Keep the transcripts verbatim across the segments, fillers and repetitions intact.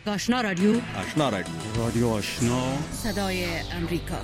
آشنا رادیو آشنا رادیو رادیو آشنا صدای امریکا.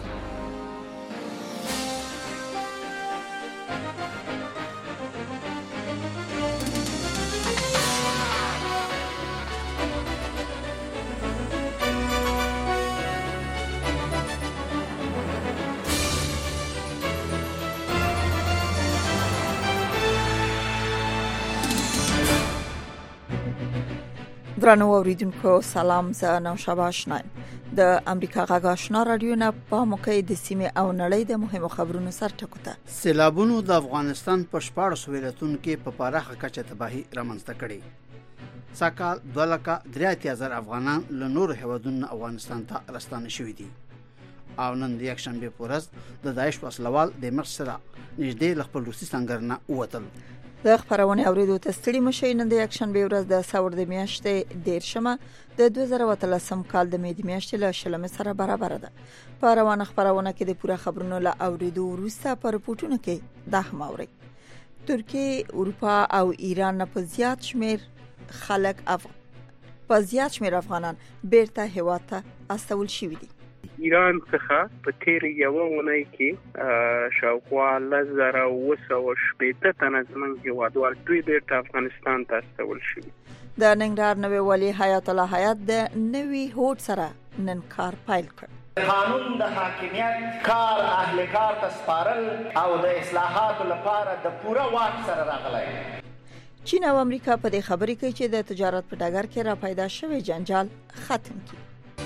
درنو اوریدونکو سلام، زه نوشابه آشنا د امریکا غږ آشنا رادیو نه په موقع د سیمه او نړۍ د مهمو خبرونو سر ټکوته. سیلابونو د افغانستان په شپاړس ولایتونو کې په پراخه کچه تباہي رامنځته کړې. ساکال دوه لکه درې اتیا زره افغانان له نورو هیوادونو افغانستان ته راستانه شوي دي او نن د یکشنبه په ورځ د داعش وسلوال د مرچ سره نږدې له خپل روسي سنگر نه ووتل. د خبرونه اوریدو ته ستړي مشي. نن د یکشنبه ورځ د ساور د میاشتې دیرشمه د دوه زره اتلسم کال د مې د میاشتې له شلمه سره برابر ده. په روانه خبرونه کې د پوره خبرونو له اوریدو وروسته په رپورټونو کې د هماوري ترکیه، اروپا او ایران نه په زیات شمیر خلک اف په زیات شمیر افغانان بیرته هیواد ته استول شوي دي. ایران څخه په تیر یو ونای کې شاوخوا لزر او وسو شپېته تنه زموږ هیوادوال دوی بیرته افغانستان ته استول شوي. د ننګرهار نوې والي حیات الله حیات د نوې هوډ سره نن کار پیل کړ. قانون د حاکمیت کار اهل کار ته سپارل او د اصلاحاتو لپاره د پوره واک سره راغلی. چین او امریکا په دې خبرې کوي چې د تجارت په ډګر کې را پیدا شوی جنجال ختم کړي.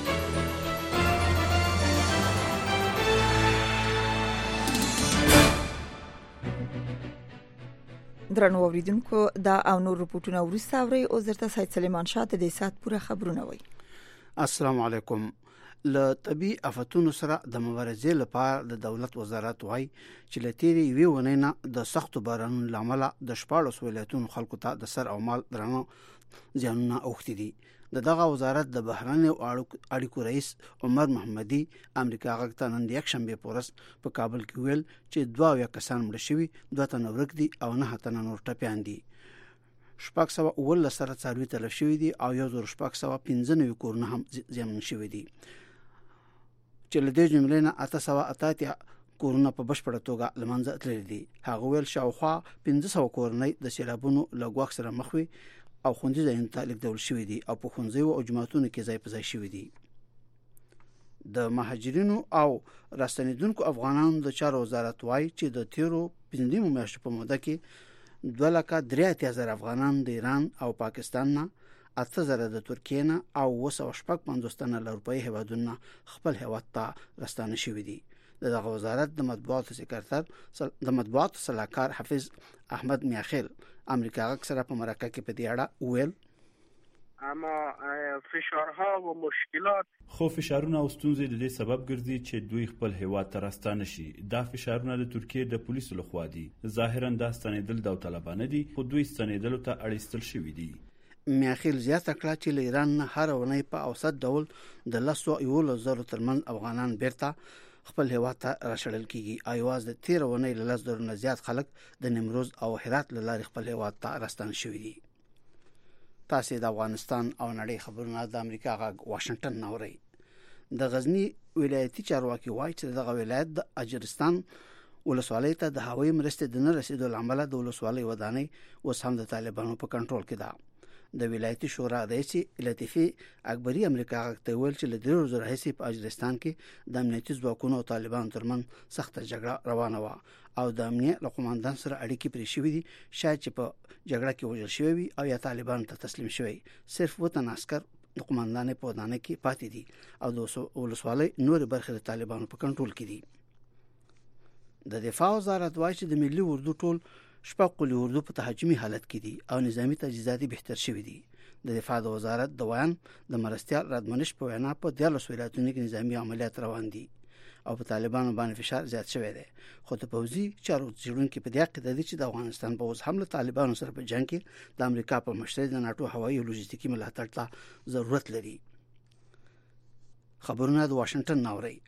درنو اوریدونکو دا او نور رپورټونه ورسته اوري او زرته سید سلیمان شاه د دې سات پوره خبرونه وای. السلام علیکم. له طبي آفتونو سره د مبارزې لپاره د دولت وزارت وای چې له تیرې یوې ونې نه د سختو بارانونو لامل د شپاړس ولایتونو خلکو ته د سر او مال درنو ځانونه اوختي دي. د دغه وزارت د بهرنی اړیکو رئیس عمر محمدي امریکا غږ ته نن د یکشنبه په ورځ په کابل کې ویل چې دوه یا کسان مړ شوي، دوه تنه ورک دي او نه تنه نور ټپيان دي. شپږ سوه اوولس سره څاروي تلف شوي دي او یو زر شپږ سوه پنځه نوي کورونه هم زیانمن شوي دي چې له دې جملې نه اته سوه اته اتیا کورونه په بشپړه توګه له منځه تللي دي. هغه ویل شاوخوا پنځه سوه کورنۍ د سیلابونو له ګواښ سره مخ وي او خوندي ځایونو ته لیږدول شوي دي او په ښوونځیو او جوماتونو کې ځای په ځای شوي دي. د مهاجرینو او راستنیدونکو افغانانو د چارو وزارت وایي چې د تیرو پنځه میاشتو په موده کې دوه لکه درې اتیا زره افغانان د ایران او پاکستان نه، اته زره د ترکیې نه او اوه سوه شپږ پنځوس تنه له اروپایي هیوادونو خپل هیواد ته راستانه شوي دي. د دغه وزارت د مطبوعاتو سکرتر د مطبوعاتو صلاحکار حافظ احمد میاخیل امریکا غږ سره په مرکه کې په دې اړه ویل اما فشارها و مشکلات خو فشارونه او ستونزې د دې سبب ګرځي چې دوی خپل هیواد ته راستانه شي. دا فشارونه د ترکیې د پولیسو لخوا دي. ظاهرا دا ستنېدل داوطلبانه دي خو دوی ستنېدلو ته اړ شوي دي. میاخیل زیاته کړه چې له ایران نه هر ونی په اوسط ډول د لسو یولس زرو ترمن افغانان بیرته خپل هیواد ته راشړل کیږي. ایواز د تیر ونی له لس زرو نه زیات خلک د نیمروز او هرات له لارې خپل هیواد ته راستانه شوي دي. تاسو د افغانستان او نړۍ خبرونه د امریکا غږ واشنگټن نه اورئ. د غزنی ولایتي چارواکي وایي چې دغه ولایت د اجرستان ولسوالۍ ته د هوایي مرستې د نه رسیدو لامل د ولسوالۍ ودانۍ اوس هم د طالبانو په کنټرول کې ده. د ولایتي شورا رئیس لطیفي اکبری امریکا غږ ته ویل چې له ډېرو ورځو راهیسې په اجرستان کې د امنیتي ځواکونو او طالبانو ترمن سخته جګړه روانه وه او د امنیت له قوماندان سره اړیکې پرې شوې دي. شاید چې په جګړه کې وژل شوی وي او یا طالبانو ته تسلیم شوی. صرف اووه تنه عسکر د قوماندانۍ په ودانۍ کې پاتې دي او د ولسوالۍ نورې برخې د طالبانو په کنټرول کې دي. د دفاع وزارت وایي چې د ملي اردو ټول شپږ قلي اردو په تهاجمي حالت کې دي او نظامی تجهیزات بهتر شوي دي. د دفاع د وزارت د ویان د مرستیال رادمنش په وینا په دیارلس ولایتونو کې نظامی عملیات روان دي او په طالبانو باندې فشار زیات شوی دی. خو د پوځي چارو څېړونکي په دې عقیده دي چې د افغانستان پوځ هم له طالبانو سره په جنګ کې د امریکا په مشرۍ د ناټو هوایي او لوجستیکي ملاتړ ته ضرورت لري. خبرونه د واشنگټن ناوړي.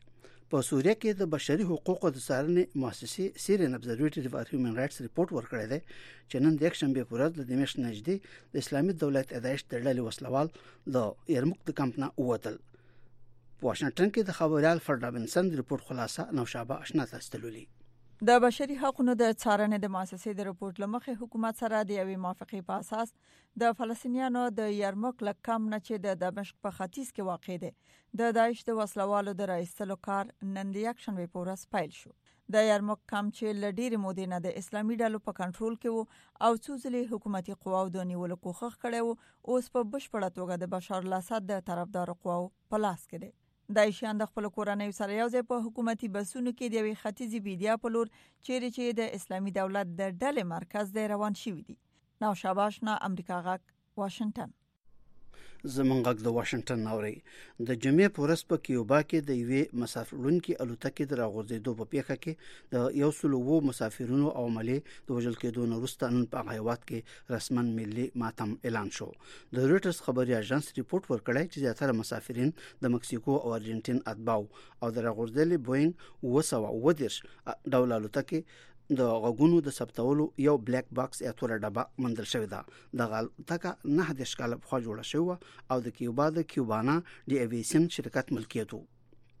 په سوریه کې د بشري حقوقو د څارنې مؤسسې سیرین ابزرویټری فار هیومن رائټس ریپورت ورکړی دی چې نن د یک شنبه په ورځ د دمشق نږدې د اسلامي دولت ادایش د ډلې وسلوال د یرموک د کمپ نه ووتل. په واشنگټن کې د خبريال فرډابنسن ریپورت خلاصه نوشابه آشنا تستلولي. د بشري حقوقو د څارنې د مؤسسې د ریپورت لمخې حکومت سره د یوې موافقې په اساس د فلسطینیانو د یرموک لکم نه چې د دمشق په ختیځ کې واقع دی د داعش د وسلوالو د رئیسلو کار نن د یک شنبه په ورځ پیل شو. د یرموک کم چې لډیر مودې نه د اسلامي ډلو په کنټرول کې وو او څو ځلې حکومتي قواو د نیولو کوښښ کړی وو، اوس په بشپړه توګه د بشار الاسد د طرفدار قواو په لاس کې دی. داعشیان د خپل کورنۍ سره یو ځای په حکومتي بسونو کې د یوې ختیځي بیدیا په لور چیرې چې د اسلامي دولت د ډلې مرکز دی روان شوي دي. نو شاباشنا امریکا غاک واشنگټن. زمونږ غږ د واشنگټن ناوري د جمعې په ورځ په کیوبا کې د یوې مسافرونکو الوتکې د راغورځېدو په پیښه کې د یو سل وو مسافرونو او عملي د وژل کېدو نه وروسته نن په هیواد کې رسمن ملي ماتم اعلان شو. د رويټرز خبري اژانس ریپورت ورکړی چې زیاتره مسافرین د مکسیکو او ارجنټین اتباو او د راغورځېدلې بوینګ اوه سوه اوه دېرش ډول الوتکې د غوګونو د ثبتولو یو بلیک باکس یا تور ډبه مندل شوې ده. د غلطه نه د اشکال په خوا جوړه شوی او د کیوبا د کیوبانا د ایویشن شرکت ملکیت وو.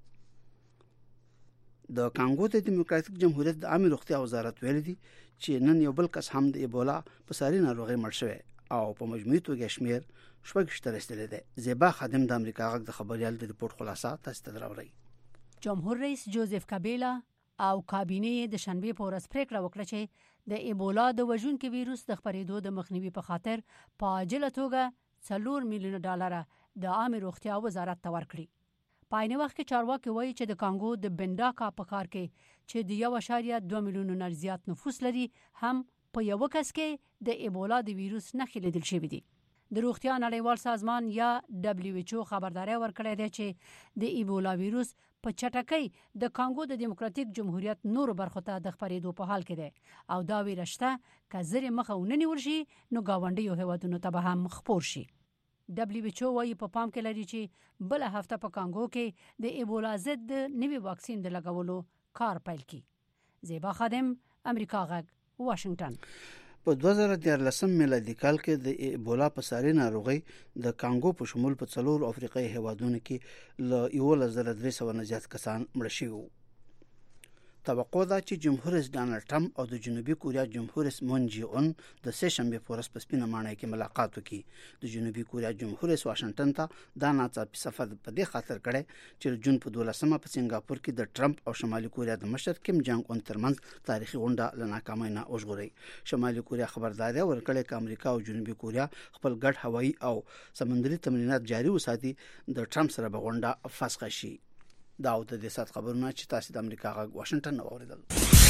د کانګو د دیموکراتیک جمهوریت د عامه روغتیا وزارت ویلي دي چې نن یو بل کس هم د ایبولا په ساري ناروغي مړ شوی او په مجموعي توګه شمیر شپږ شته رسیدلی دی. زیبا خادم د امریکا غږ د خبريال د ریپورت خلاصه تاسو ته دراوړي. جمهور رئیس جوزف کابیلا او کابینه د شنبه په ورځ پریکړه وکړه چې د ایبولا د وژونکي ویروس د خپرېدو د مخنیوي په خاطر په عاجله توګه څلور میلیون ډالر د عامه روغتیا وزارت ته ورکړي. په عین وخت کې چارواکي وایي چې د کانګو د بنډاکا په ښار کې چې د یو اشاریه دوه میلیون نه زیات نفوس لري هم په یو کس کې د ایبولا د ویروس نښې لیدل شوې دي. د روغتیا نړیوال سازمان یا دبليو ایچ او خبرداري ورکړې ده چې د ایبولا ویروس په چټکۍ د کانګو د دیموکراتیک جمهوریت نورو برخو ته د خپرېدو په حال کې ده او دا ویرشته کزر مخه وننیول شي نو گاونډیو هیوادونو ته به هم خپور شي. دبليو ایچ او وايي په پام کې لري چې بل هفته په کانګو کې د ایبولا ضد نوي واکسین د لګولو کار پیل کی. زیبا خادم امریکا غږ واشنگټن. په دوه زره دیارلسم میلادي کال کې د ایبولا په ساري ناروغي د کانګو په شمول په څلور افریقایي هیوادونو کې له یو زر درې سوه نه زیات کسان مړ شوي وو. توقع ده چې جمهور رئیس ډانلډ ټرمپ او د جنوبي کوریا جمهور رئیس مون جي اون د سه شنبه په ورځ په سپینه ماڼۍ کې ملاقات وکړي. د جنوبي کوریا جمهور رئیس واشنگټن ته دا ناڅاپي سفر په دې خاطر کړی چې جون په دولسمه په سنگاپور کې د ټرمپ او شمالي کوریا د مشر کیم جانګ اون ترمنځ تاریخي غونډه له ناکامۍ نه وژغوري. شمالي کوریا خبرداري ورکړې چې امریکا او جنوبي کوریا خپل ګډ هوایي او سمندري تمرینات جاري وساتي د ټرمپ سره به غونډه فسخ شي. دا او د دې سات خبرونه چې تاسو د امریکا غږ واشنگټن اوریدل.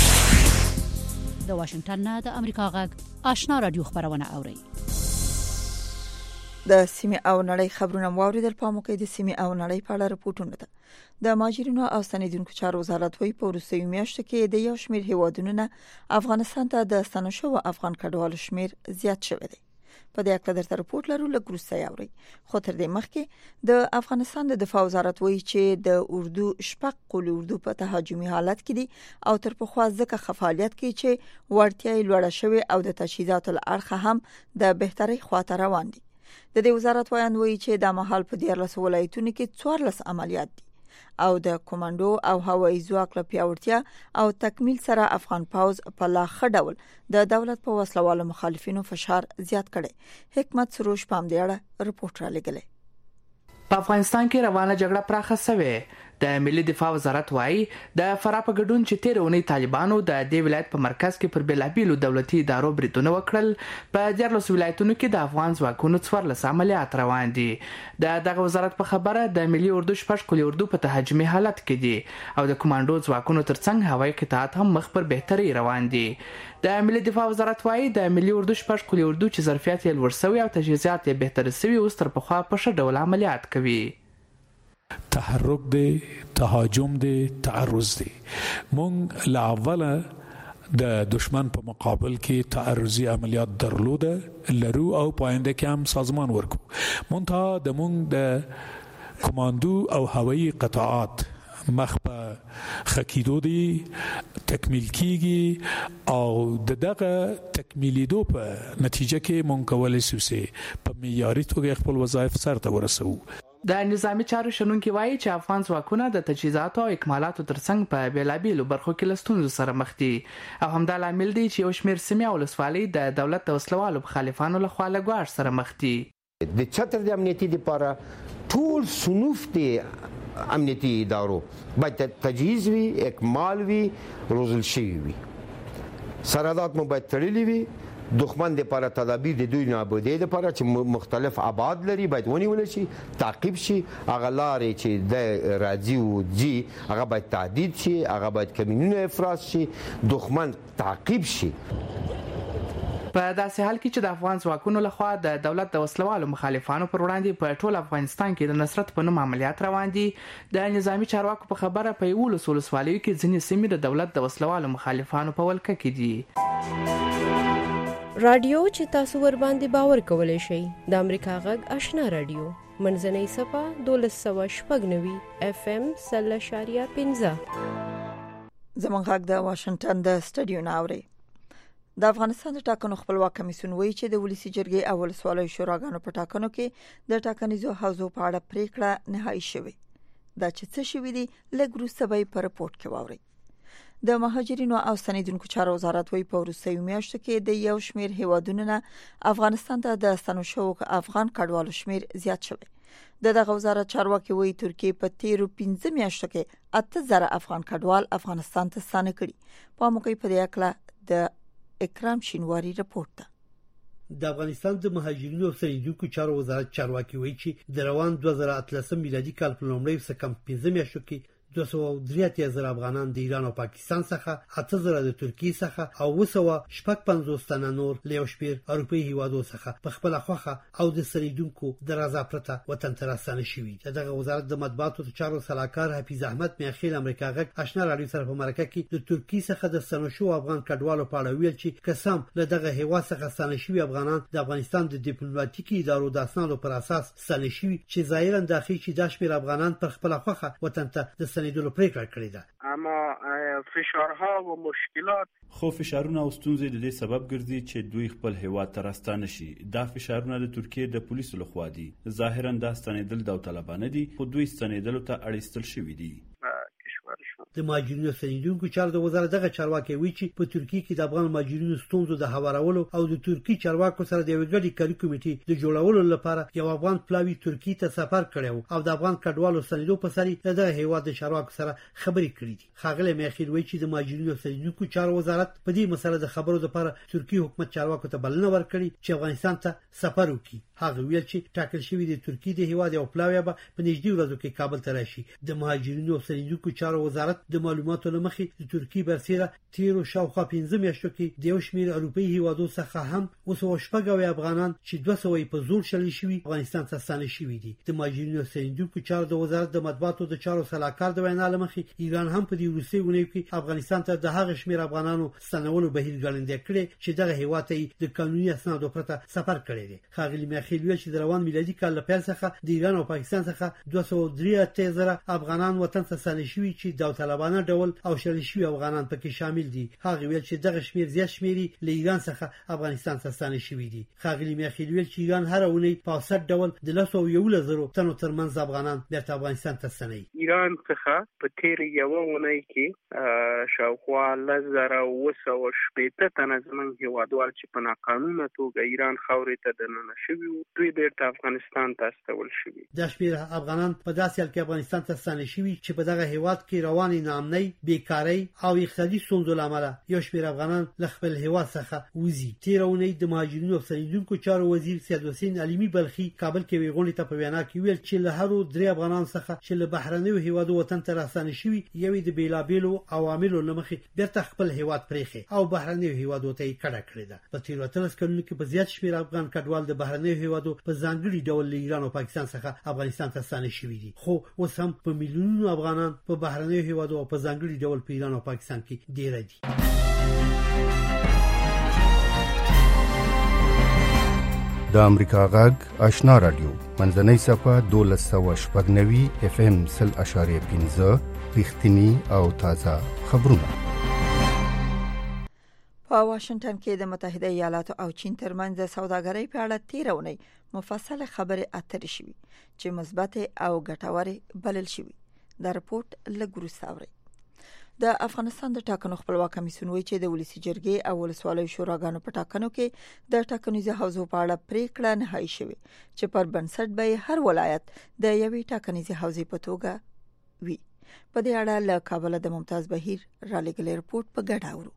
د واشنگټن نه د امریکا غږ آشنا رادیو خبرونه اوري. د سیمه او نړۍ خبرونه واوریدل. په موقع د سیمه او نړۍ په اړه راپورټونه ده. د ماجرینو او ستنیدونکو چارو وزارت وایي په وروستیو میاشتو کې د یو شمېر هیوادونو نه افغانستان ته د ستنو شوو افغان کډوالو شمیر زیات شوی دی. په دې اړه د رپورت لرو لګروسته یاوري. خو تر دې مخکې د افغانستان د دفاع وزارت وایي چې د اردو شپږ قول اردو په تهاجمي حالت کې دي او تر پخوا ځکه خفالیت کې چې ورتیا لوړه شوی او د تجهیزاتو لارخه هم د بهتري خواته روان دي. د دې وزارت وایي وایي چې د مهال په دیارلس ولایتونو کې څوارلس عملیات دي او د کمانډو او هوایي ځواک له پیاوړتیا او تکمیل سره افغان پوز په لا ښه ډول د دولت په وسلوالو مخالفینو فشار زیات کړي. حکمت سروش پام دی اړه رپورت را لګلې. په افغانستان کې روانه جګړه پراخه شوه. د ملي دفاع وزارت وايي د فرا په ګډون چې تیر اونۍ طالبانو د دې ولایت په مرکز کې پر بلابیلو دولتي ادارو بریدونه وکړل. په دیارلس ولایتونو کې د افغان ځواکونو څوارلس عملیات روان دي. د دغه وزارت په خبره د ملي اردو شپږ قول اردو په تهاجمي حالت کې دي او د کمانډو ځواکونو ترڅنګ هوایي قطاعات هم مخ پر بهتري روان دي. د ملي دفاع وزارت وايي د ملي اردو شپږ قول اردو چې ظرفیت یې لوړ شوی او تجهیزات یې بهتر شوی اوس تر پخوا په ښه ډول عملیات کوي. تحرک دی، تهاجم دی، تعرض دی. مونږ لا اوله د دشمن په مقابل کې تعرضي عملیات درلوده لرو او پاینده کې هم سازمان ورکو. منتها د مونږ د کمانډو او هوایي قطاعات مخ په خکیدو دی تکمیل کیږي او د دغه تکمیلیدو په نتیجه کې مونږ کولای شو په معیاري توګه خپل وظایف سرته ورسوو. د نظامی چارو شنونکي وایي چې افغان ځواکونه د تجهیزاتو او اکمالاتو ترڅنګ په بیلابیلو برخو کې له ستونزو سره مخ دي او همدا لامل دی چې یو شمېر سیمې او ولسوالۍ د دولت د وسلوالو مخالفانو لخوا له ګواښ سره مخ دي. د چتر د امنیتي لپاره ټول صنوف دي امنیتي ادارو باید تجهیز وي، اکمال وي، روزل شوي وي، سرحدات مو باید تړلي وي، دښمن د لپاره تدابیر د دوی نابودي لپاره چې مختلف آباد لري باید ونیول شي، تعقیب شي، هغه لارې چې د راځي او جی هغه باید تعدید شي، هغه باید کمینونه افراز شي، دښمن تعقیب شي. په داسې حال کې چې د افغان ځواکونو لخوا د دولت د وسلوالو مخالفانو پر وړاندې په ټول افغانستان کې د نصرت په نوم عملیات روان دي، د نظامی چارواکو په خبره په یولس ولسوالیو کې ځینې سیمې د دولت د وسلوالو مخالفانو په ولکه کې دي. رادیو چې تاسو ور باندې باور کولای شئ د امریکا غږ آشنا رادیو منځنۍ صفه دولس سوه شپږ نوي اف ام سل اشاریه پنځه. زمونږ غږ د واشنگټن د سټډیو ناوړي. د افغانستان د ټاکنو خپلواک کمیسیون وایي چې د ولسی جرګې اول سوالي شوراګانو په ټاکنو کې د ټاکنیزو حوزو په اړه پریکړه نهایی شوې. دا چې څه شوې دي لږ وروسته به په رپورت کې واورئ. د مهاجرینو او ستنیدونکو چارو وزارت وایي په وروستیو میاشتو کې د یو شمېر هیوادونو نه افغانستان ته د ستنو شوو افغان کډوالو شمېر زیات شوی. د دغه وزارت چارواکي وایي ترکیه په تیرو پنځه میاشتو کې اته زره افغان کډوال افغانستان ته ستانه کړي. په موقع په دې اړه د اکرام شینواری رپورت ده. د افغانستان د مهاجرینو او ستنیدونکو چارو وزارت چارواکي وایي چې د روان دوه زره اتلسم میلادي کال په لومړۍ څه کم پنځه میاشتو کې دوه سوه درې اتیا زره افغانان د ایران او پاکستان څخه، اته زره د ترکیې څخه او اوه سوه شپږ پنځوس تنه نور له یو شمېر اروپایي هیوادو څخه په خپله خوښه او د ستنیدونکو د رضا پرته وطن ته راستانه شوي. د دغه وزارت د مطبوعاتو چارو سلاکار حفیظ احمد میاخیل امریکا غږ آشنا رادیو سره په مرکه کې د ترکیې څخه د ستنو شوو افغان کډوالو په اړه ویل چې قسم له دغه هیواد څخه ستانه شوي افغانان د افغانستان د ډیپلوماټیکي ادارو د اسنادو پر اساس ستانه شوي چې ظاهرا داخلي چې د شمېر افغانان پر خپله خوښه وطن ته د ستنېدلو پریکړه کړې ده. اما فشارها و مشکلات خو فشارونه او ستونزې د دې سبب ګرځي چې دوی خپل هیواد ته راستانه شي. دا فشارونه د ترکیې د پولیسو لخوا دي. ظاهرا دا ستنېدل داوطلبانه دي خو دوی ستنېدلو ته اړ شوي دي. د مهاجرینو ستنیدونکو چارو د وزارت دغه چارواکي وایي چې په ترکیه کې د افغان مهاجرینو ستونزو د هوارولو او د ترکیې چارواکو سره د یو ګډي کاري کمیټې د جوړولو لپاره یو افغان پلاوی ترکیې ته سفر کړی او د افغان کډوالو ستنیدو په سری دغه هیواد د چارواکو سره خبرې کړې دي. ښاغلی میاخیل وایي چې د مهاجرینو ستنیدونکو چارو وزارت په دې مسله د خبرو لپاره ترکیې حکومت چارواکو ته بلنه ورکړي چې افغانستان ته سفر وکړي. هغه ویل چې ټاکل شوی د ترکیې د هیواد یو پلاوی به په نږدې ورځو کې کابل ته راشي. د مهاجرینو ستنیدونکو چارو وزارت د معلوماتو لمخې د ترکیې برسېره تیرو شاوخوا پنځه میاشتو کې د یو شمېر اروپایي هیوادو څخه هم اوس شپږ اویا افغانان چې دوه سوه په زور شړل شوي افغانستان ته ستانه شوي دي. د مهاجرینو ستنیدونکو چارو د وزارت د مطبوعاتو د چارو سلاکار د وینا لمخې ایران هم په دې وروستیو اونیو کې افغانستان ته د هغه شمېر افغانانو ستنولو بهیر ګړندی کړی چې دغه هیواد ته د قانوني اسنادو پرته سفر کړی دی. ښاغلي میاخیل ویل چې د روان میلادي کال له پیل څخه د ایران او پاکستان څخه دوه سوه درې اتیا زره افغانان وطن ته ستانه شوي چې داوطلبانه ډول او شړل شوي افغانان پکې شامل دي. هغه ویل چې دغه شمېر زیات شمېر له ایران څخه افغانستان ته ستانه شوي دي. ښاغلي میاخیل ویل چې ایران هر اونۍ په اوسط ډول د لس سوه یولس زرو تنو ترمنځ افغانان بیرته افغانستان ته ستنوي. ایران څخه په تیرې یوه اونۍ کې شاوخوا لس زره اوه سوه شپېته تنه زموږ هیوادوال چې په ناقانونه توګه ایران خاورې ته دننه شوي وو دوی بیرته افغانستان ته استول شوي. دا شمېر افغانان په داسې حال کې افغانستان ته ستانه شوي چې په دغه هیواد کې روانې ناامنۍ، بیکارۍ او اقتصادي ستونزو له امله یو شمېر افغانان له خپل هیواد څخه وځي. تېره اونۍ د مهاجرینو او ستنیدونکو چارو وزیر سید حسین علمي بلخي کابل کې یوې غونډې ته په وینا کې ویل چې له هرو درې افغانانو څخه چې له بهرنیو هیوادو وطن ته راستانه شوي یوې د بېلابېلو عواملو له مخې بیرته خپل هیواد پرېښی او بهرنیو هیوادو ته یې کډه کړې ده. په تېرو اتلس کلونو کې په زیات شمېر افغان کډوال د بهرنیو هیوادو په ځانګړي ډول له ایران او پاکستان څخه افغانستان ته ستانه شوي دي. خو اوس هم په میلیونونو افغانان په بهرنیو هیوادو او په ځانګړي ډول په ایران او پاکستان کې ډېر دي. د امریکا غږ آشنا رادیو منځنۍ صفه دولس سوه شپږ نوي اف ام سل اشاریه پنځه رښتینی او تازه خبرونه. په واشنگټن کې د متحده ایالاتو او چین ترمنځ د سوداګرۍ په اړه تیرونی مفصل خبرې اترې شوې چې مثبت او ګټورې بلل شوې. دا رپورت لګورو ساوري. د افغانستان د ټاکنو خپلواک کمیسیون وایي چې د ولسی جرګې او ولسوالۍ شوراګانو په ټاکنو کې د ټاکنیزو حوزو په اړه پریکړه نهایی شوې چې پر بنسټ به هر ولایت د یوې ټاکنیزې حوزې په توګه وي. په دې اړه له کابل د ممتاز بهیر را لګلې رپورت په ګډه اورو.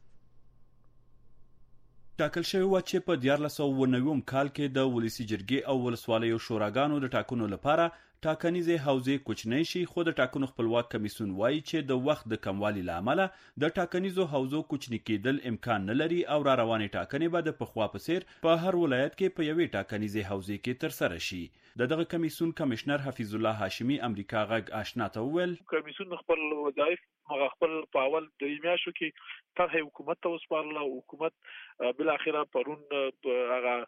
ټاکل شوی و چې په دیارلس سوه اوه نوي کال کې د ولسی جرګې او ولسوالیو شوراګانو د ټاکنو لپاره ټاکنیزې حوزې کوچنۍ شي، خو د ټاکنو خپلواک کمیسیون وایي چې د وخت د کموالي لامل د ټاکنیزو حوزو کوچني کېدل امکان نه لري او را روانې ټاکنې به د پخوا په څیر په هر ولایت کې په یوې ټاکنیزې حوزې کې تر سره شي. د دغه کمیسیون کمشنر حفیظ الله هاشمی امریکا غږ آشنا ته وویل کمیسیون خپل وظایف هغه خپل په اول د میاشتو کې طرح حکومت ته وسپارله. حکومت بل اخره پرون هغه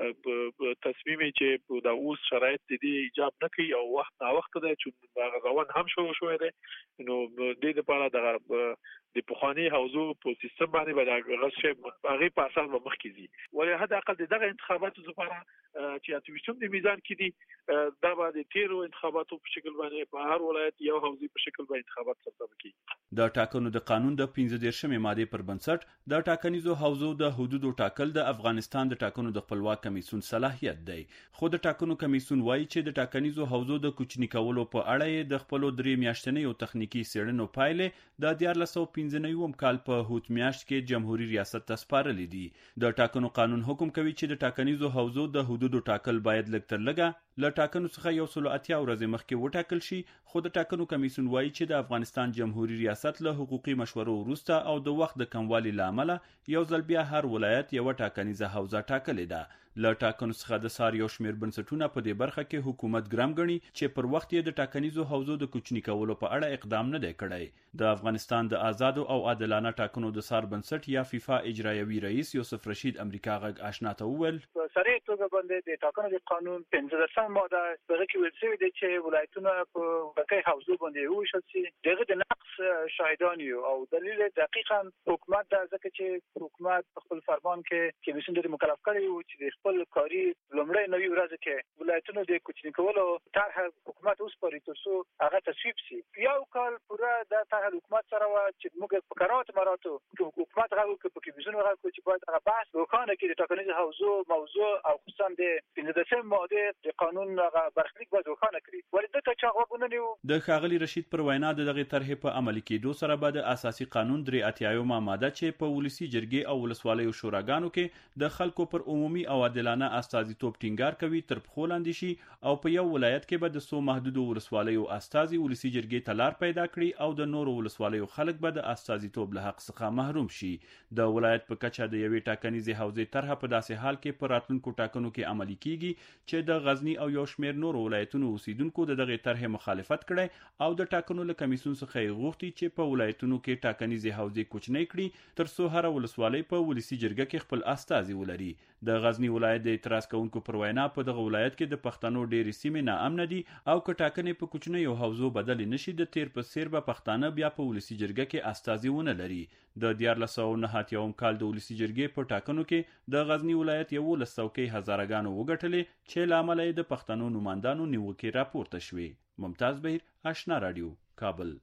تصمیم چې د اوس شرایط دي ایجاب نه کوي او وخت نا وخت دی چې هغه روان هم شو شوې ده نو د دې لپاره د د پخوانی حوزو په سیستم باندې باندې غوښه هغه په اساس به مخ کیږي. ولې حد اقل دغه انتخاباتو لپاره چې اتویشتم د میزان کې دي دا به د تیرو انتخاباتو په شکل باندې په هر ولایت یو حوزې په شکل باندې انتخابات ترسره کیږي. د ټاکنو د قانون د پنځه دیرشمې ماده پر بنسټ د ټاکنیزو حوزو د حدودو ټاکل د افغانستان د ټاکنو د خپلواک کمیسیون صلاحیت دی. خو د ټاکنو کمیسیون وایي چې د ټاکنیزو حوزو د کوچني کولو په اړه د خپل درې میاشتنې او تخنیکی څېړنو پایلې د دیارلس سوه پنځه نوي کال په هوت میاشت کې جمهوریت ریاست ته سپارلې دي. د ټاکنو قانون حکم کوي چې د ټاکنیزو حوزو د حدودو ټاکل باید لږ تر لږه له ټاکنو څخه یو سل اتیا ورځې مخکې وټاکل شي. خو د ټاکنو کمیسیون وایي چې د افغانستان جمهوریت ریاست له حقوقي مشورو وروسته او د وخت د کموالي لامل یو ځل بیا هر ولایت یو ټاکنیزه حوزه ټاکلې ده. له ټاکنو څخه د سار یو شمیر بنسټونه په دې برخه کې حکومت ګرام ګڼي چې پر وخت یې د ټاکنیزو حوزو د کوچني کولو په اړه اقدام نه دی کړی. د افغانستان د آزادو او عادلانه ټاکنو د سار بنسټ یا فیفا اجرایوي رئیس یوسف رشید امریکا غږ آشنا ته وویل په سریع توګه باندې د ټاکنو د قانون پنځه درسم ماده دغه کې ویل شوی دی چې ولایتونه په وکړې حوزو باندې وویشل شي. دغه د نقص شاهدان یو او دلیل دقیقاً حکومت د ځکه چې حکومت خپل فرمان کې کمیسیون د مکلف کړی و چې خپل کاری لومړی نوي ورځ کې ولایتونو د کوچني کولو طرح حکومت اوس پرې ترڅو هغه تصویب شي. یو کال پوره د طرح حکومت سره و چې موږ په قرارات مراتو حکومت غوښتل چې کمیسیون غوښتل چې باید هغه بحث روښانه کړي د ټاکنیز حوزو موضوع او خصوصا د پنځه درسم ماده د قانون هغه برخلیک باید روښانه کړي. ولې د تچاغونه نیو د ښاغلي رشید پر وینا د دغه طرح په عملي کېدو سره به د اساسي قانون درې اتیایمه ماده چې په ولسی جرګې او ولسوالیو شوراګانو کې د خلکو پر عمومي او عادلانه استازیتوب ټینګار کوي تر پخو لاندې شي او په یو ولایت کې به د سو محدودو ولسوالیو استازي ولسی جرګې ته لار پیدا کړي او د نورو ولسوالیو خلک به د استازیتوب له حق څخه محروم شي. د ولایت په کچه د یوې ټاکنیزې حوزې طرحه په داسې حال کې په راتلونکو ټاکنو کې عملي کیږي چې د غزنی او یو شمېر نورو ولایتونو اوسیدونکو د دغه طرحې مخالفت کړي او د ټاکنو له کمیسیون څخه یې غوښتي چې په ولایتونو کې ټاکنیزې حوزې کوچنۍ کړي تر څو هر ولسوالۍ په ولسی جرګه کې خپل استازي ولري. د غزنی ولایت د اعتراض کوونکو پر وینا په دغه ولایت کې د پښتنو ډېرې سیمې ناامن دي او که ټاکنې په کوچنیو حوزو بدل نشي د تیر په سیر به پښتانه بیا په ولسی جرګه کې استازي ونه لري. د دیارلس سوه نهه اتیاوم کال د ولسی جرګې په ټاکنو کې د غزنی ولایت یولس څوکۍ هزارهګانو وګټلې چې له امله یې د پښتنو نمایندانو نیوکې راپورته شوې. ممتاز بهیر آشنا رادیو کابل.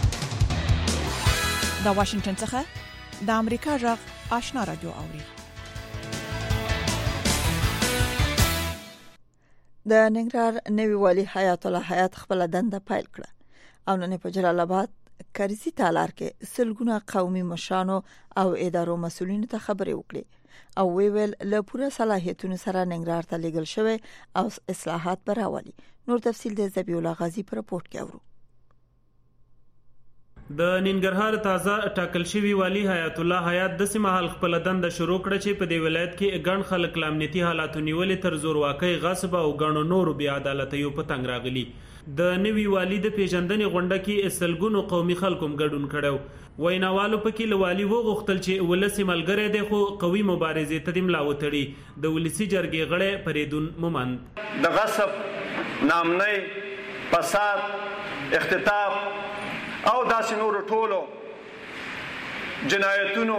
د واشنگټن څخه د امریکا غږ آشنا رادیو اوري. د ننګرهار نوي والي حیات الله حیات خپل دنده پیل کړه او نن په جلال آباد کرزي تالار کې سلګونه قومي مشرانو او ادارو مسولینو ته خبرې وکړي او ویل له پوره صلاحیتونو سره ننګرهار ته لېږل شوی او اصلاحات براولي. نور تفصیل د زبیح الله غازی پر رپورت کې اورو. د ننګرهار تازه ټاکل شوی والی حیات الله حیات د سیمه خپل دند شروع کړ چې په دې ولایت کې ګڼ خلک لامنیتي حالاتو نیولې تر زور واقع غصب او ګڼو نورو بې عدالتیو په تنګ راغلي. د نوي والی د پیژندنې غونډه کې سلګونو قومي خلکو ګډون کړو. ویناوالو پکې له والي وغوښتل چې ولسي ملګری دی خو قوي مبارزې ته دې ملا وتړي. د ولسي جرګې غړی فریدون مومند د غصب نامنۍ فساد اختطاف او داسې نورو ټولو جنایتونو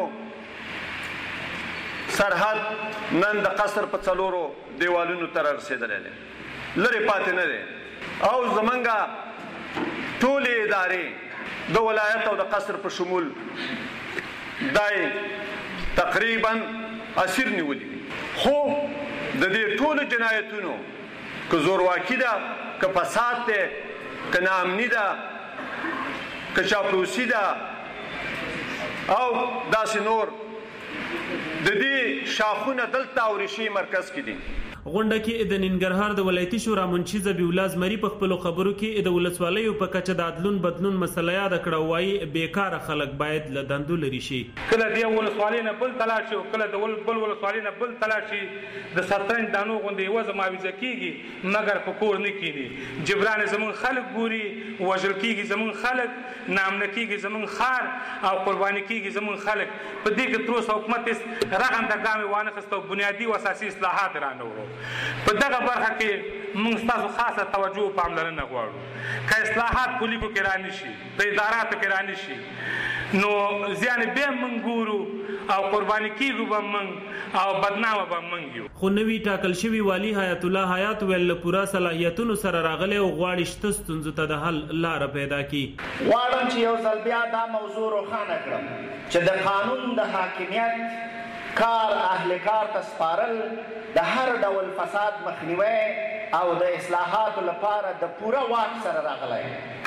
سرحد نن د قصر په څلورو دیوالونو ته رسېدلی دی، لرې پاتې نه دی. او زمونږ ټولې ادارې د ولایت او د قصر په شمول دای تقریبا اسیر نیولي دي. خو د دې ټولو جنایتونو که زورواکي ده، که فساد دی، که ناامني ده، که چاپلوسي ده او داسې نور، د دې شاخونه دلته او ریښې مرکز کې دي. غونډه کې د ننګرهار د ولایتي شورا منشي ذبیح الله زمري په خپلو خبرو کې د ولسوالیو په کچه د عدلون بدلون مسله یاده کړه. وایي بیکاره خلک باید له دندو لرې شي. کله د یو ولسوالۍ نه بل تلاړ شي او کله د بل ولسوالۍ نه بل تلاړ شي، د شطرنج دانو غوندې یوازې معاوضه کېږي مګر په کور نه کېني. جبران زموږ خلک ګوري، وژل کېږي زموږ خلک، نامنه کېږي زموږ خار او قرباني کېږي زموږ خلک. په دې کې تر اوسه حکومت هېڅ رغنده ګام وانه اخیست او بنیادي او اساسي اصلاحات رانه وړو. په دغه برخه کې موږ ستاسو خاصه توجه او پاملرنه غواړو. که اصلاحات پولیسو کې رانه شي، په اداراتو کې رانه شي، نو زیان به موږ ګورو او قرباني کېږو به موږ او بدنامه به موږ یو. خو نوي ټاکل شوي والي حیات الله حیات ویل له پوره صلاحیتونو سره راغلی او غواړي شته ستونزو ته د حل لاره پیدا کړي. غواړم چې یو ځل بیا دا موضوع روښانه کړم چې د قانون د حاکمیت کار اهل کار ته سپارل د هر ډول فساد مخنیوي او د اصلاحاتو لپاره د پوره واک سره راغلی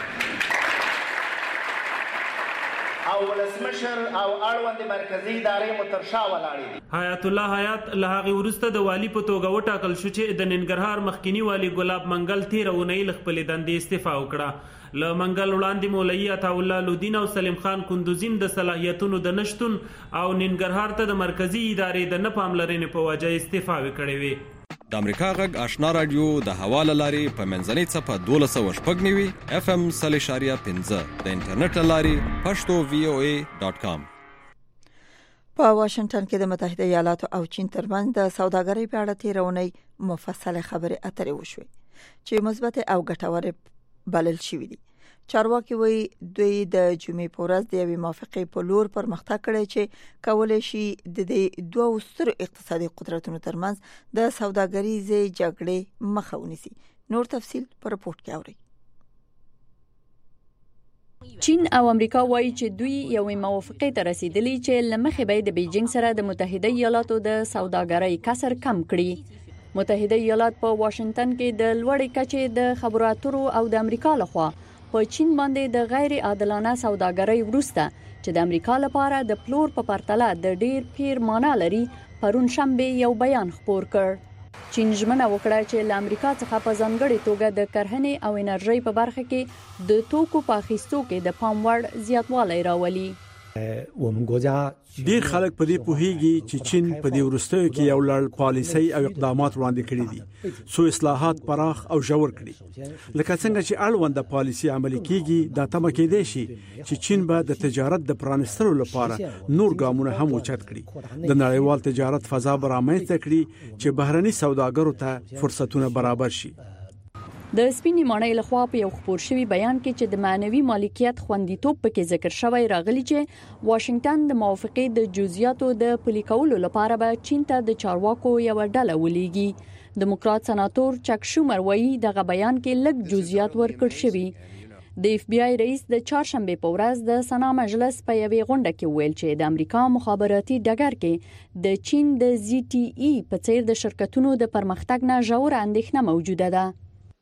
او ولسمشر او اړوند مرکزی ادارې مو تر شا ولاړې دي. حیات الله حیات له هغې وروسته د والي په توګه وټاکل شو چې د ننګرهار مخکینی والي ګلاب منګل تېره اونۍ له خپلې دندې استعفا وکړه. له منګل وړاندې مولوي عطاالله لودین او سلیم خان کندوزیم د صلاحیتونو د نشتون او ننګرهار ته د مرکزی ادارې د نه پاملرنې په وجه استعفاوې کړې وې. د امریکا غږ آشنا رادیو د هوا له لارې په منځنۍ څپه دولس سوه شپږ نوي اف ام سل اشاریه پنځه د انټرنیټ له لارې پښتو وی او ای ډاټ کام. په واشنگټن کې د متحده ایالاتو او چین ترمنځ د سوداګرۍ په اړه تېره اونۍ مفصله خبرې اترې وشوې چې مثبت او ګټورې بلل شوې دي. چارواکي وایي دوی د جمعې په ورځ د یوې موافقې په لور پرمختګ کړی چې کولی شي د دې دوه سترو اقتصادي قدرتونو ترمنځ د سوداګریزې جګړې مخه ونیسي. نور تفصیل په رپورت کې اورئ. چین او امریکا وایي چې دوی یوې موافقې ته رسیدلي چې له مخې به د بیجینګ سره د متحده ایالاتو د سوداګرۍ کسر کم کړي. متحده ایالات په واشنگټن کې د لوړې کچې د خبرو اترو او د امریکا لخوا په چین باندې د غیر عادلانه سوداګرۍ وروسته چې د امریکا لپاره د پلور په پرتله د ډیر پیر معنا لري پرون شنبه یو بیان خپور کړ. چین ژمنه وکړه چې له امریکا څخه په ځانګړي توګه د کرهنې او انرژۍ په برخه کې د توکو په اخیستو کې د پام وړ زیاتوالی راولي. ډیر خلک په دې پوهیږي چې چین په دې وروستیو کې یو لړ پالیسي او اقدامات وړاندې کړي دي څو اصلاحات پراخ او ژور کړي. لکه څنګه چې اړوند پالیسي عملي کیږي دا تمه کېدای شي چې چین به د تجارت د پرانستلو لپاره نور ګامونه هم اوچت کړي. د نړیوال تجارت فضا به رامنځته کړي چې بهرني سوداګرو ته فرصتونه برابر شي. د سپینې ماڼۍ لخوا په یو خپور شوی بیان کې چې د معنوي مالکیت خوندیتوب پکې ذکر شوی راغلی چې واشنگټن د موافقې د جزئیاتو د پلي کولو لپاره به چین ته د چارواکو یو ډله ولېږي. دیموکرات سناتور چک شومر وایي دغه بیان کې لږ جزئیات ورکړل شوي. د اف بی آی رئیس د چهارشنبه په ورځ د سنا مجلس په یوې غونډه کې ویل چې د امریکا مخابراتي ډګر کې د چین د زی ټي ای په څیر د شرکتونو د پرمختګ نه ژوره اندېښنه موجوده ده.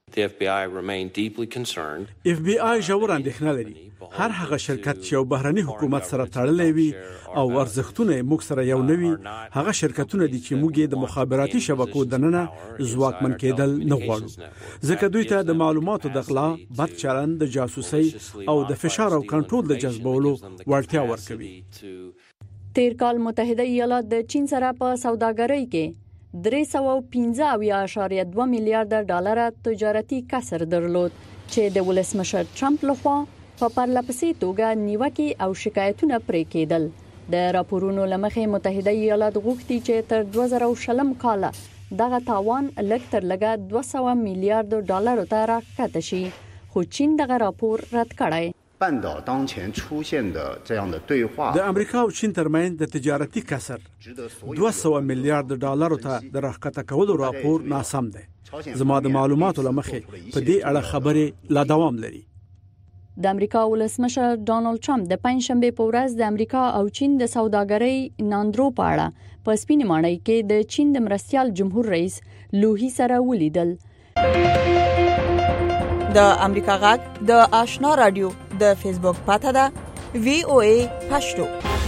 The F B I remain deeply concerned. اف بی آی ژور اندېښنه لري هر هغه شرکت چې یو بهرني حکومت سره تړلی وي او ارزښتونه موږ سره یو نه وي هغه شرکتونه دي چې موږ د مخابراتي شبکو دننه ځواکمن کېدل نه غواړو ځکه دوی ته د معلوماتو د غلا بد چلند د جاسوسۍ او د فشار او کنټرول د جذبولو وړتیا ورکوي. تیر کال متحده ایالات د چین سره په سوداګرۍ کې درې سوه او پنځه اویا اعشاریه دوه میلیارډ ډالر تجارتي کسر درلود چې د ولسمشر ټرمپ لخوا په پرلپسې توګه نیوکې او شکایتونه پرې کېدل. د راپورونو لمخې متحده ایالات غوښتي چې تر دوه زره شلم کال دغه تاوان لږ تر لږه دوه سوه میلیارډ ډالر ته راکته شي خو چین دغه راپور رد کړی. 半岛当前出现的这样的对话 د امریکا او چین ترمنځ د تجارتي کسر دوه سوه میلیارډ ډالر ته د راکته کولو راپور ناسم دی. زما د معلوماتو لمخې په دې اړه خبرې لا دوام لري. د امریکا ولسمشر ډانلډ ټرمپ د پنځشنبه په ورځ د امریکا او چین د سوداګرۍ ناندرو په اړه په سپینې ماڼۍ کې د چین د مرستيال جمهور رئیس لوهي سره ولیدل. د امریکا غږ د آشنا رادیو د فیسبوک پاته ده وی او ای پښتو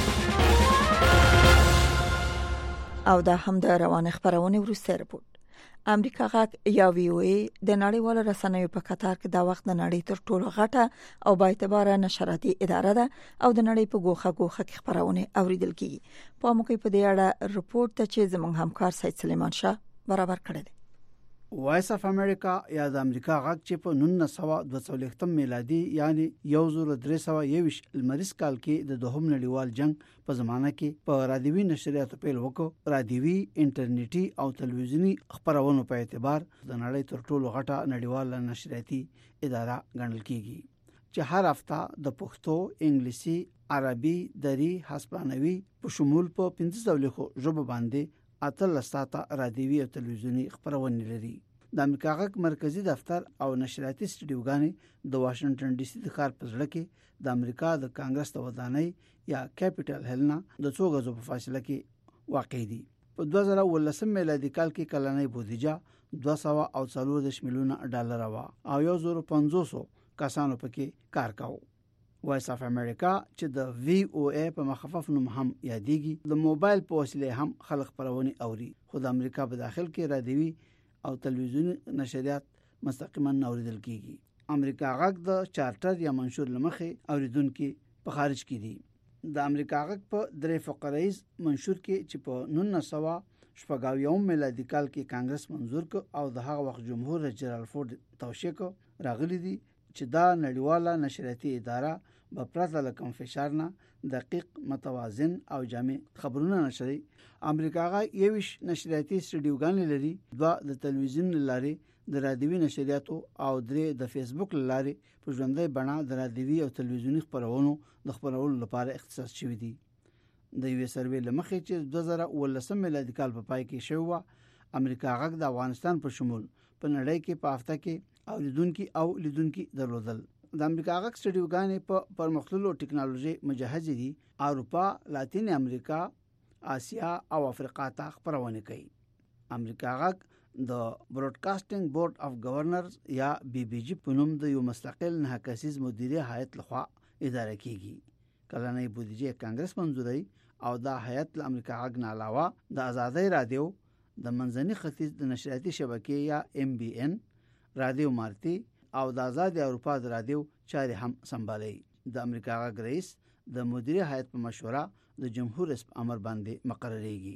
او دا هم د روان خبرونه ورسته رپورت. امریکا غږ یا وی او ای د نړیوالو رسنیو په قطار کې دا وخت د نړۍ تر ټولو غټه او با اعتبار نشراتي اداره ده او د نړۍ په ګوخه ګوخه کې خبرونه اوریدل کیږي. په موږ په دې اړه رپورت ته چې زموږ همکار سید سلیمان شاه برابر کړی دی. وایس اف امریکا یا د امریکا غږ چې په نولس سوه دوه څلوېښتم میلادي یعنی یو زر درې سوه یوویشت المریز کال کې د دوهم نړیوال جنگ په زمانه کې په رادیوي نشریاتو پیل وکړ. رادیوي انټرنیټي او تلویزیونی خبرونو په اعتبار د نړۍ تر ټولو غټه نړیواله نشریاتي اداره ګڼل کیږي چې هر هفته د پښتو، انګلیسي، عربي، دری، هسپانوي په شمول په پنځه ځلې ژبه باندې اتل ساته رادیوي او تلویزیونی خبرونه لري. د امریکا غږ مرکزی دفتر او نشریاتي سټډیوګانې د واشنگټن ډي سي د ښار په زړه کې د امریکا د کانګرس د ودانۍ یا کیپټل هل نه د څو غزو په فاصله کې واقع دي. په دوه زره ولسم میلادي کال کې کلنۍ بودیجه دوه سوه او څلور میلیونه ډالر و او یو زر پنځوس کسانو پکې کار کاوه. وایس اف امریکا چې د وی او ای په مخفف نوم هم یادېږي د موبایل په وسیله هم خلک خبرونه اوري خو د امریکا په داخل کې رادیوي او تلویزیونی نشریات مستقیما اوریدل کیږي. امریکا غږ د چارټر یا منشور لمخې اوریدونکو په خارج کې دي. د امریکا غږ په درې فقرهیز منشور کې چې په نولس سوه شپږ اویا میلادي کال کې کانګرس منزور ک او د هغه وخت جمهور جنرال فورد توشیک راغلي دي چې دا نړیواله نشریاتي اداره په پرته له کوم فشار نه دقیق، متوازن او جامع خبرونه نشري. امریکا غږ یوش نشریاتي سټډیوګان لري، دوه د تلویزیون لارې د رادیوي نشریاتو او درې د فیسبوک لارې په ژوندۍ بڼه د رادیوي او تلویزیونی خبرونو د خبرولو لپاره اختصاص شوی دي. د یو سروې لمخې چې دوه زره ولسم میلادي کال په پای کې شوی و امریکا غږ د افغانستان په شمول په نړۍ کې په هفته کې اوریدونکو او لیدونکو درلودل. د امریکا غږ سټډیوګانې په پرمختللو ټکنالوژي مجهز دي. اروپا، لاتین امریکا، آسیا او افریقا ته خبرونه کوي. امریکا غږ د براډکاسټینګ بورډ اف گورنرز یا بي بي جي په نوم د یو مستقل نه کسیز مدیریت هیئت لخوا اداره کیږي. کلنۍ بودیجه کانګرس منزوري او د هیئت له امریکا غږ نه علاوه د آزادۍ رادیو، د منځني ختیځ د نشریاتي شبکې یا ام بي ان، رادیو مارتی او د آزاد اروپا د رادیو چارې هم سمبالي. د امریکا غږ رئیس د مدیریت هیئت په مشوره د جمهور رئیس امر باندې مقرریږي.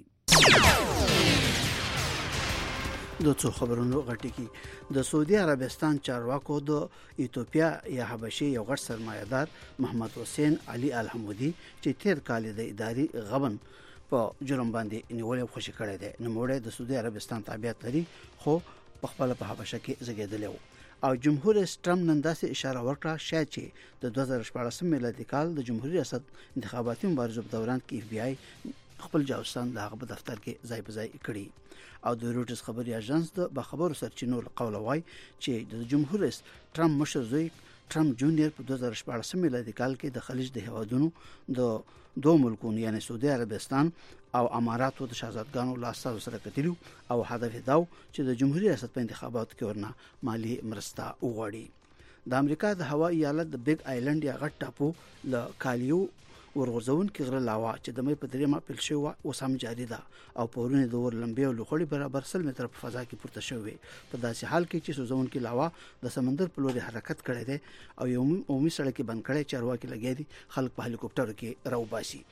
د څو خبرونو غټي کې د سعودي عربستان چارواکو د ایتوپیا یا حبشي یو غټ سرمایه‌دار محمد حسین علي الحمودي چې تیر کال د اداري غبن په جرم باندې نیولې خوشی کړی دی. نوموړی د سعودي عربستان تابعیت لري خو په خپل په حبشه کې زګیدلی و او جمهور رئیس ټرمپ نن داسې اشاره وکړه شاید چې د دوه زره شپاړسم میلادي کال د جمهوریت ریاست انتخاباتي مبارزو په دوران کې اف بی آی خپل جاسوسان د هغه په دفتر کې ځای په ځای کړي. او د روټس خبري اژانس د بخبرو سرچینو له قوله وای چې د جمهور رئیس ټرمپ مشر زوی ټرمپ جونیئر په دوه زره شپږ میلادي کال کې د خلیج د هیوادونو د دوه ملکونو یعنی سعودي عربستان او اماراتو د شاهزادګانو لاسته سره کتلو او هدف دا چې د جمهوریت ریاست په انتخاباتو کې ورنه مالی مرسته وغوړي. د امریکا د هوایي ایالت د بیگ آیلند یا غټ ټاپو له کالیو ورغورځون کې غره لاوا چې د مې په دریمه پیل شو او سم جاری ده او پورونه د ور لمبي او لوخړي برابر سل متر په فضا کې پورته شوی. په داسې حال کې چې سوزون کې لاوا د سمندر په لوري حرکت کړی دی او یو عمومي سړک کې بند کړی چارواکي لګی دي خلک په هلیکوپټر کې راوباسي.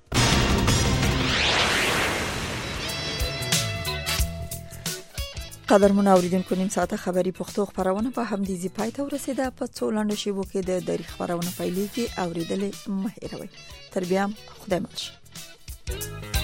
قدر مون اوریدونکو نیم ساعته خبری پښتو خبرونه په هم دي زی پای ته ورسیده. په څولانډ شیبو کې د دری خبرونه پیلېږي اوریدلې مه هېروئ. تر بیا خدای مل شي.